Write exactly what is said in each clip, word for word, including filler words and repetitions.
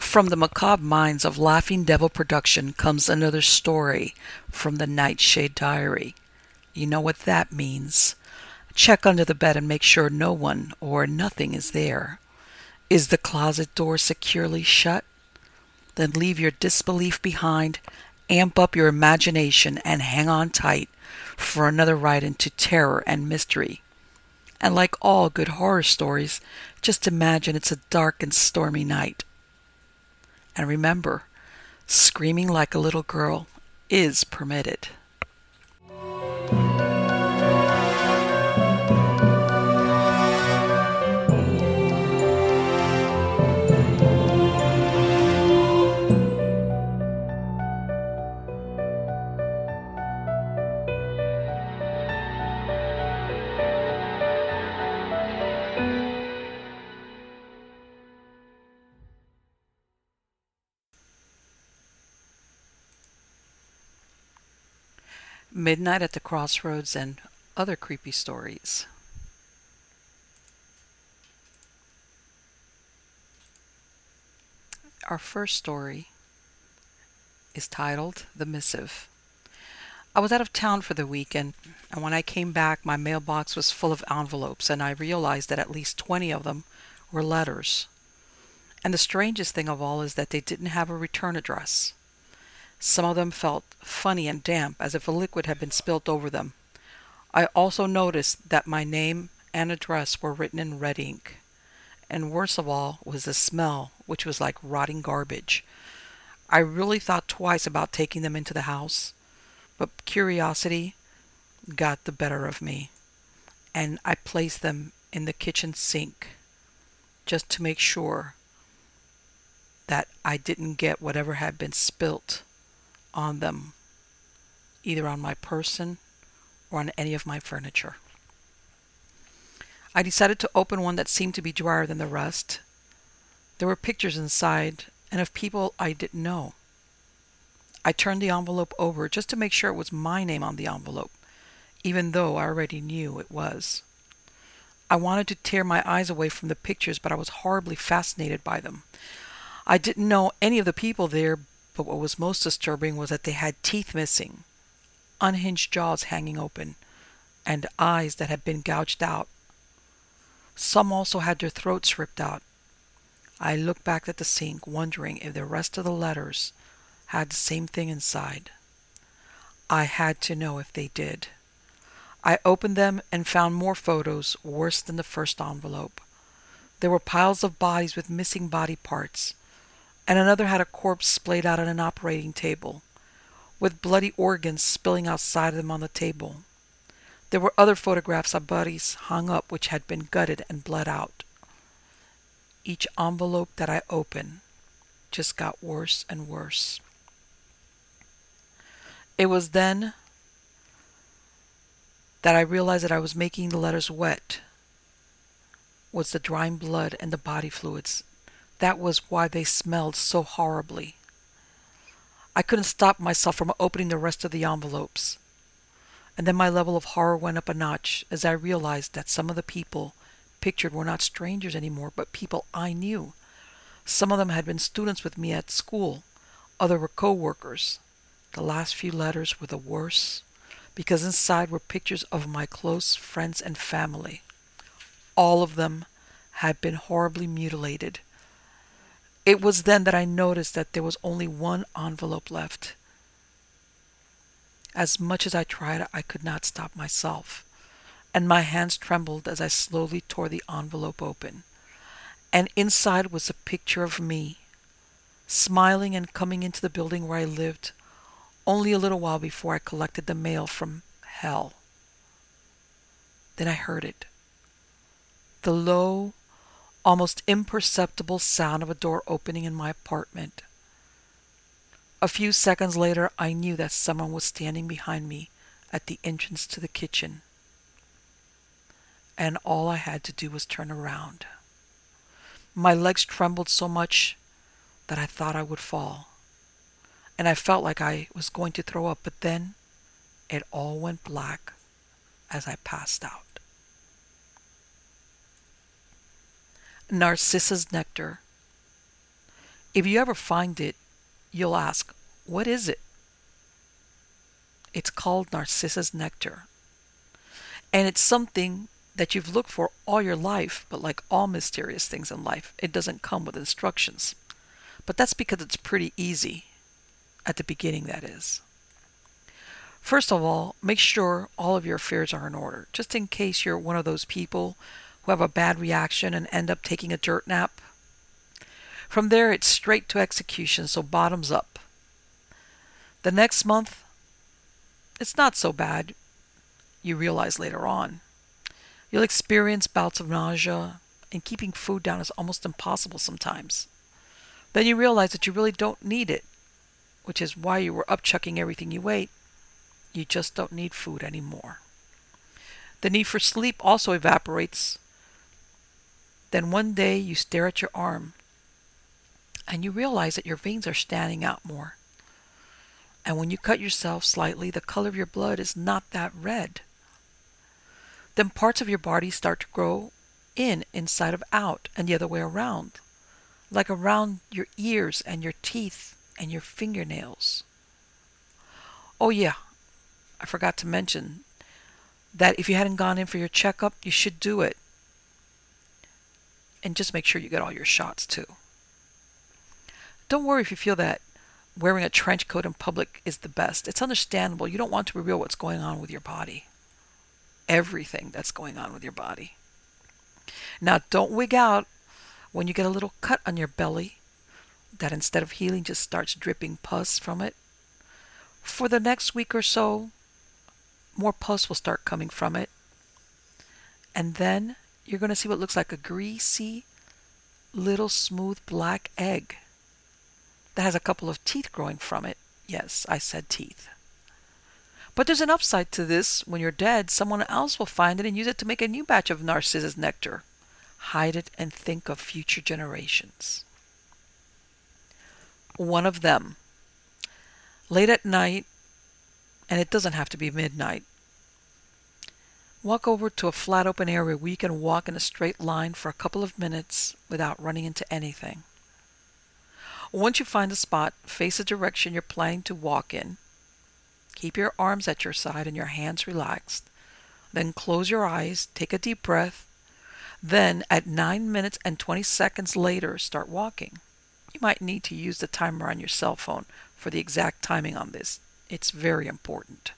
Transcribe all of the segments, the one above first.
From the macabre minds of Laughing Devil Production comes another story from the Nightshade Diary. You know what that means. Check under the bed and make sure no one or nothing is there. Is the closet door securely shut? Then leave your disbelief behind, amp up your imagination, and hang on tight for another ride into terror and mystery. And like all good horror stories, just imagine it's a dark and stormy night. And remember, screaming like a little girl is permitted. Midnight at the Crossroads and other creepy stories. Our first story is titled The Missive. I was out of town for the weekend, and when I came back, my mailbox was full of envelopes, and I realized that at least twenty of them were letters. And the strangest thing of all is that they didn't have a return address. Some of them felt funny and damp, as if a liquid had been spilt over them. I also noticed that my name and address were written in red ink. And worst of all was the smell, which was like rotting garbage. I really thought twice about taking them into the house, but curiosity got the better of me, and I placed them in the kitchen sink just to make sure that I didn't get whatever had been spilt on them, either on my person or on any of my furniture. I decided to open one that seemed to be drier than the rest. There were pictures inside and of people I didn't know. I turned the envelope over just to make sure it was my name on the envelope, even though I already knew it was. I wanted to tear my eyes away from the pictures, but I was horribly fascinated by them. I didn't know any of the people there, but what was most disturbing was that they had teeth missing, unhinged jaws hanging open, and eyes that had been gouged out. Some also had their throats ripped out. I looked back at the sink, wondering if the rest of the letters had the same thing inside. I had to know if they did. I opened them and found more photos worse than the first envelope. There were piles of bodies with missing body parts, and another had a corpse splayed out on an operating table, with bloody organs spilling outside of them on the table. There were other photographs of bodies hung up which had been gutted and bled out. Each envelope that I opened just got worse and worse. It was then that I realized that I was making the letters wet was the drying blood and the body fluids. That was why they smelled so horribly. I couldn't stop myself from opening the rest of the envelopes. And then my level of horror went up a notch as I realized that some of the people pictured were not strangers anymore, but people I knew. Some of them had been students with me at school. Others were co-workers. The last few letters were the worst, because inside were pictures of my close friends and family. All of them had been horribly mutilated. It was then that I noticed that there was only one envelope left. As much as I tried, I could not stop myself, and my hands trembled as I slowly tore the envelope open. And inside was a picture of me, smiling and coming into the building where I lived, only a little while before I collected the mail from hell. Then I heard it. The low, almost imperceptible sound of a door opening in my apartment. A few seconds later, I knew that someone was standing behind me at the entrance to the kitchen. And all I had to do was turn around. My legs trembled so much that I thought I would fall. And I felt like I was going to throw up, but then it all went black as I passed out. Narcissus Nectar. If you ever find it, you'll ask, what is it? It's called Narcissus nectar. And it's something that you've looked for all your life, but like all mysterious things in life, it doesn't come with instructions. But that's because it's pretty easy, at the beginning, that is. First of all, make sure all of your affairs are in order, just in case you're one of those people who have a bad reaction and end up taking a dirt nap. From there, it's straight to execution, so bottoms up. The next month, it's not so bad, you realize later on. You'll experience bouts of nausea, and keeping food down is almost impossible sometimes. Then you realize that you really don't need it, which is why you were upchucking everything you ate. You just don't need food anymore. The need for sleep also evaporates. Then one day you stare at your arm and you realize that your veins are standing out more. And when you cut yourself slightly, the color of your blood is not that red. Then parts of your body start to grow in instead of out and the other way around, like around your ears and your teeth and your fingernails. Oh yeah, I forgot to mention that if you hadn't gone in for your checkup, you should do it. And just make sure you get all your shots too. Don't worry if you feel that wearing a trench coat in public is the best. It's understandable. You don't want to reveal what's going on with your body. Everything that's going on with your body. Now, don't wig out when you get a little cut on your belly that instead of healing just starts dripping pus from it. For the next week or so, more pus will start coming from it. And then you're going to see what looks like a greasy, little smooth black egg that has a couple of teeth growing from it. Yes, I said teeth. But there's an upside to this. When you're dead, someone else will find it and use it to make a new batch of Narcissus nectar. Hide it and think of future generations. One of them. Late at night, and it doesn't have to be midnight, walk over to a flat open area where you can walk in a straight line for a couple of minutes without running into anything. Once you find a spot, face the direction you're planning to walk in. Keep your arms at your side and your hands relaxed. Then close your eyes, take a deep breath. Then, at nine minutes and twenty seconds later, start walking. You might need to use the timer on your cell phone for the exact timing on this. It's very important.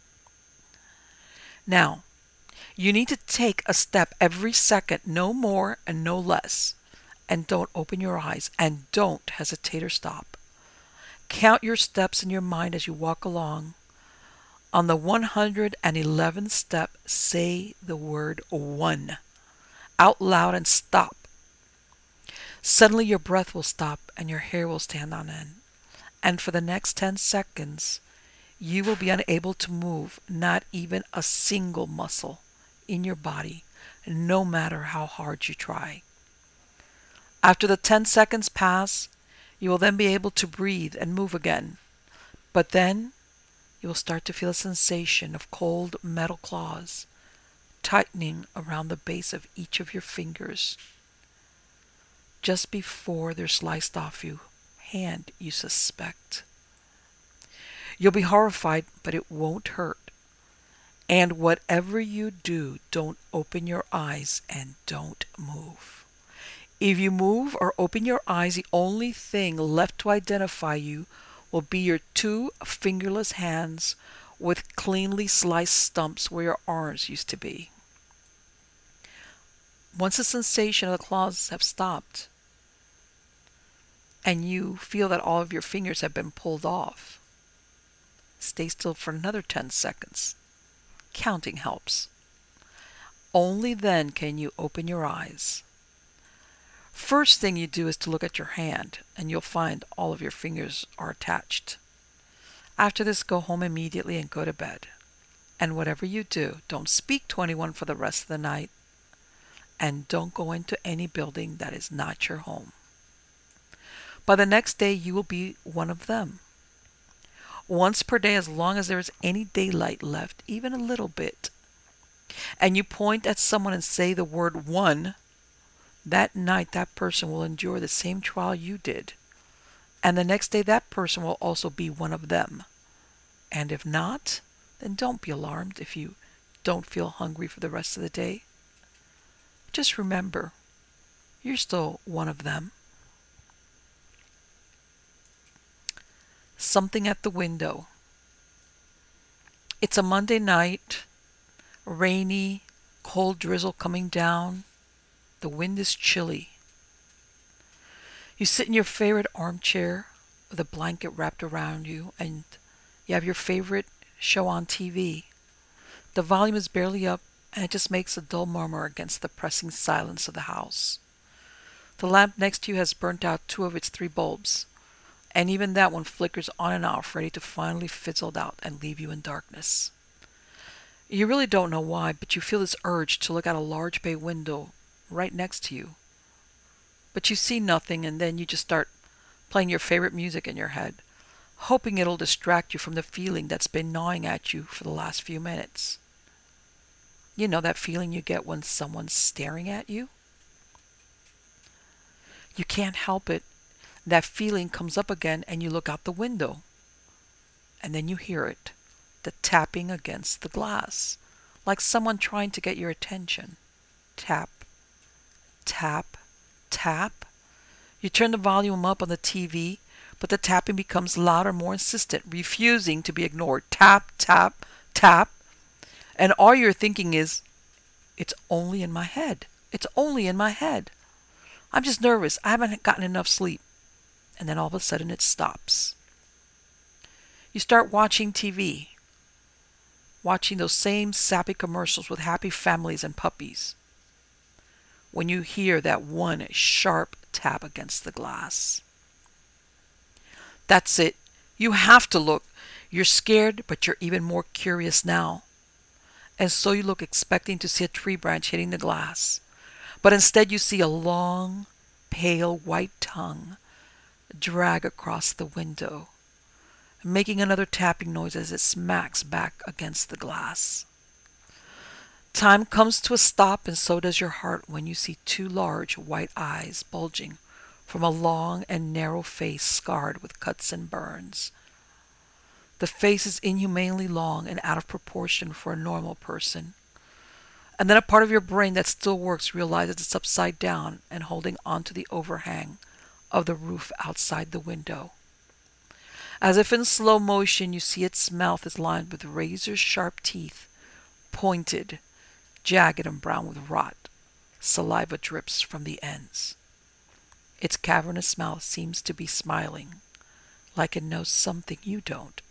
Now, you need to take a step every second, no more and no less. And don't open your eyes, and don't hesitate or stop. Count your steps in your mind as you walk along. On the one hundred eleventh step, say the word one out loud and stop. Suddenly your breath will stop and your hair will stand on end. And for the next ten seconds, you will be unable to move not even a single muscle in your body, no matter how hard you try. After the ten seconds pass, you will then be able to breathe and move again. But then you will start to feel a sensation of cold metal claws tightening around the base of each of your fingers just before they're sliced off your hand, you suspect. You'll be horrified, but it won't hurt. And whatever you do, don't open your eyes and don't move. If you move or open your eyes, the only thing left to identify you will be your two fingerless hands with cleanly sliced stumps where your arms used to be. Once the sensation of the claws have stopped, and you feel that all of your fingers have been pulled off, stay still for another ten seconds. Counting helps. Only then can you open your eyes. First thing you do is to look at your hand, and you'll find all of your fingers are attached. After this, go home immediately and go to bed. And whatever you do, don't speak to anyone for the rest of the night, and don't go into any building that is not your home. By the next day, you will be one of them. Once per day, as long as there is any daylight left, even a little bit, and you point at someone and say the word one, that night that person will endure the same trial you did, And the next day, that person will also be one of them. And if not, then don't be alarmed if you don't feel hungry for the rest of the day. Just remember, you're still one of them. Something at the window. It's a Monday night, rainy, cold drizzle coming down. The wind is chilly. You sit in your favorite armchair with a blanket wrapped around you, and you have your favorite show on T V. The volume is barely up, and it just makes a dull murmur against the pressing silence of the house. The lamp next to you has burnt out two of its three bulbs, and even that one flickers on and off, ready to finally fizzle out and leave you in darkness. You really don't know why, but you feel this urge to look out a large bay window right next to you. But you see nothing, and then you just start playing your favorite music in your head, hoping it'll distract you from the feeling that's been gnawing at you for the last few minutes. You know that feeling you get when someone's staring at you? You can't help it. That feeling comes up again, and you look out the window. And then you hear it, the tapping against the glass, like someone trying to get your attention. Tap, tap, tap. You turn the volume up on the T V, but the tapping becomes louder, more insistent, refusing to be ignored. Tap, tap, tap. And all you're thinking is, it's only in my head. It's only in my head. I'm just nervous. I haven't gotten enough sleep. And then all of a sudden it stops. You start watching T V, watching those same sappy commercials with happy families and puppies, when you hear that one sharp tap against the glass. That's it. You have to look. You're scared, but you're even more curious now. And so you look, expecting to see a tree branch hitting the glass. But instead you see a long, pale white tongue drag across the window, making another tapping noise as it smacks back against the glass. Time comes to a stop, and so does your heart when you see two large white eyes bulging from a long and narrow face scarred with cuts and burns. The face is inhumanely long and out of proportion for a normal person. And then a part of your brain that still works realizes it's upside down and holding onto the overhang of the roof outside the window. As if in slow motion, you see its mouth is lined with razor-sharp teeth, pointed, jagged and brown with rot. Saliva drips from the ends. Its cavernous mouth seems to be smiling, like it knows something you don't.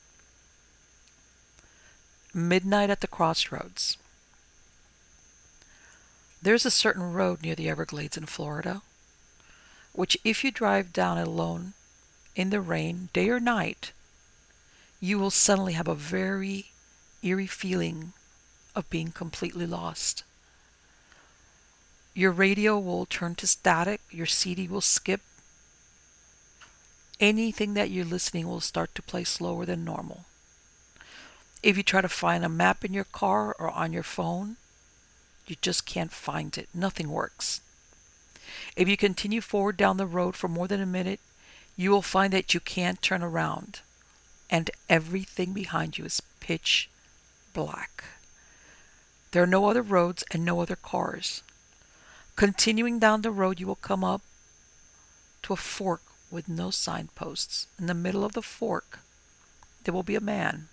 Midnight at the crossroads. There's a certain road near the Everglades in Florida, which if you drive down alone in the rain, day or night, you will suddenly have a very eerie feeling of being completely lost. Your radio will turn to static, your C D will skip. Anything that you're listening will start to play slower than normal. If you try to find a map in your car or on your phone, you just can't find it. Nothing works. If you continue forward down the road for more than a minute, you will find that you can't turn around, and everything behind you is pitch black. There are no other roads and no other cars. Continuing down the road, you will come up to a fork with no signposts. In the middle of the fork, there will be a man.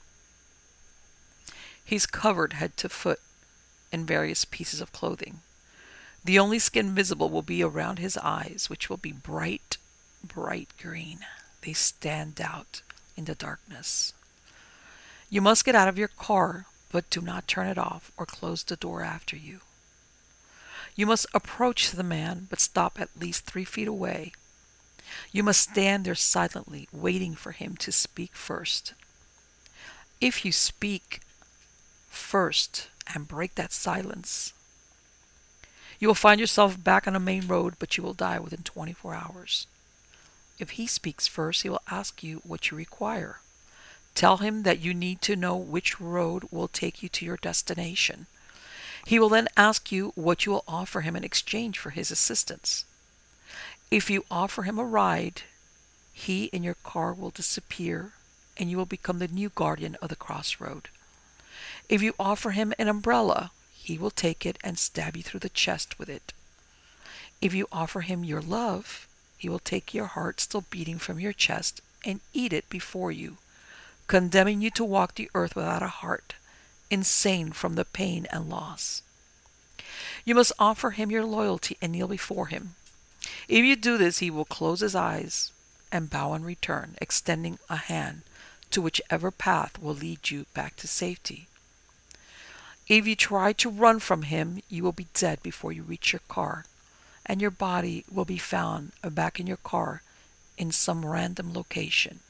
He's covered head to foot in various pieces of clothing. The only skin visible will be around his eyes, which will be bright, bright green. They stand out in the darkness. You must get out of your car, but do not turn it off or close the door after you. You must approach the man, but stop at least three feet away. You must stand there silently, waiting for him to speak first. If you speak first and break that silence, you will find yourself back on a main road, but you will die within twenty-four hours. If he speaks first, he will ask you what you require. Tell him that you need to know which road will take you to your destination. He will then ask you what you will offer him in exchange for his assistance. If you offer him a ride, he in your car will disappear and you will become the new guardian of the crossroad. If you offer him an umbrella, he will take it and stab you through the chest with it. If you offer him your love, he will take your heart still beating from your chest and eat it before you, condemning you to walk the earth without a heart, insane from the pain and loss. You must offer him your loyalty and kneel before him. If you do this, he will close his eyes and bow in return, extending a hand to whichever path will lead you back to safety. If you try to run from him, you will be dead before you reach your car, and your body will be found back in your car in some random location.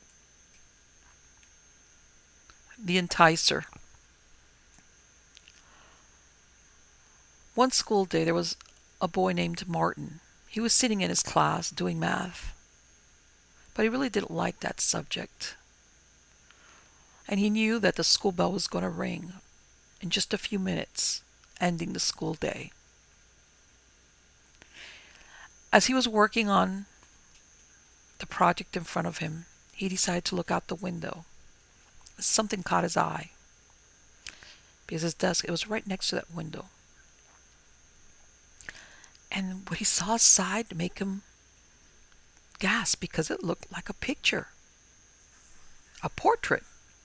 The Enticer. One school day there was a boy named Martin. He was sitting in his class doing math, but he really didn't like that subject. And he knew that the school bell was going to ring in just a few minutes, ending the school day. As he was working on the project in front of him, he decided to look out the window. Something caught his eye, because his desk, it was right next to that window. And what he saw outside made him gasp, because it looked like a picture, a portrait.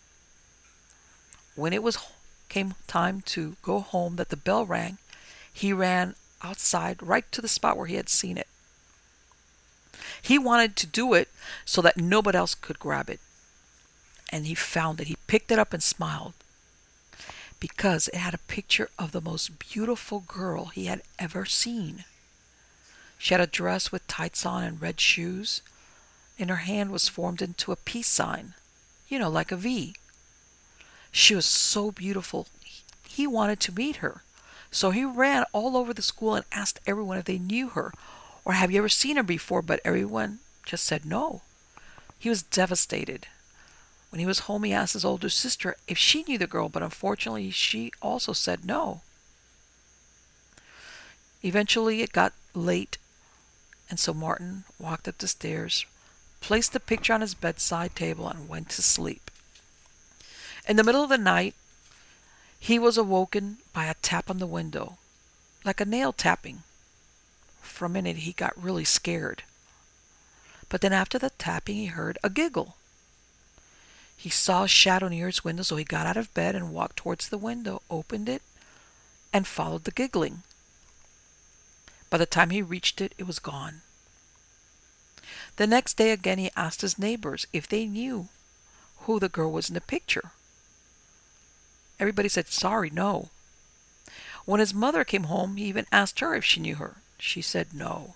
When it was came time to go home, that the bell rang, he ran outside right to the spot where he had seen it. He wanted to do it so that nobody else could grab it. And he found it. He picked it up and smiled, because it had a picture of the most beautiful girl he had ever seen. She had a dress with tights on and red shoes, and her hand was formed into a peace sign, you know, like a V. She was so beautiful, he wanted to meet her. So he ran all over the school and asked everyone if they knew her, or have you ever seen her before, but everyone just said no. He was devastated. When he was home, he asked his older sister if she knew the girl, but unfortunately she also said no. Eventually it got late, and so Martin walked up the stairs, placed the picture on his bedside table, and went to sleep. In the middle of the night, he was awoken by a tap on the window, like a nail tapping. For a minute, he got really scared. But then after the tapping, he heard a giggle. He saw a shadow near his window, so he got out of bed and walked towards the window, opened it, and followed the giggling. By the time he reached it, it was gone. The next day again, he asked his neighbors if they knew who the girl was in the picture. Everybody said, sorry, no. When his mother came home, he even asked her if she knew her. She said no.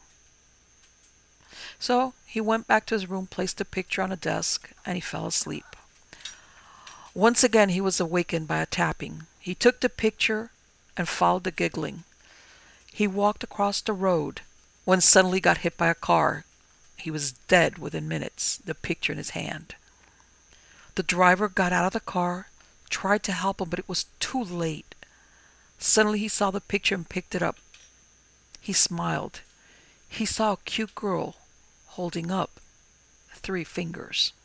So he went back to his room, placed the picture on a desk, and he fell asleep. Once again, he was awakened by a tapping. He took the picture and followed the giggling. He walked across the road when suddenly got hit by a car. He was dead within minutes, the picture in his hand. The driver got out of the car, tried to help him, but it was too late. Suddenly he saw the picture and picked it up. He smiled. He saw a cute girl holding up three fingers.